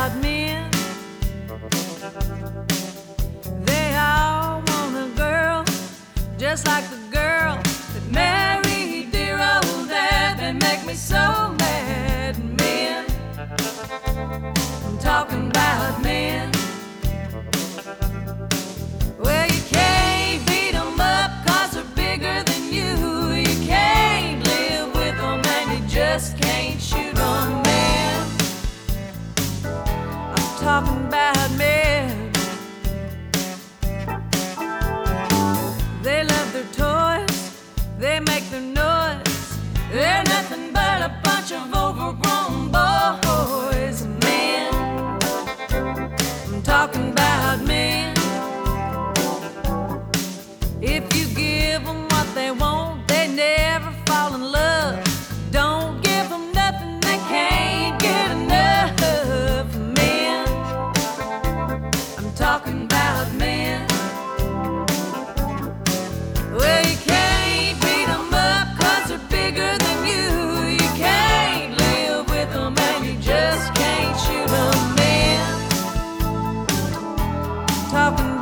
about men. They all want a girl just like the girl that married dear old dad. They make me so mad. Men, I'm talking about men. Well, you can't beat them up 'cause they're bigger than you. You can't live with them and you just can't shoot them. Men, I'm talking about men. They love their toys, they make their noise. They're nothing but a bunch of overgrown boys. Men, I'm talking about men. If you give them what they want, they never fall in love. Don't give them nothing, they can't get enough. Men, I'm talking about men. Well, you can't beat them up 'cause they're bigger than you. You can't live with them and you just can't shoot them. Men, talking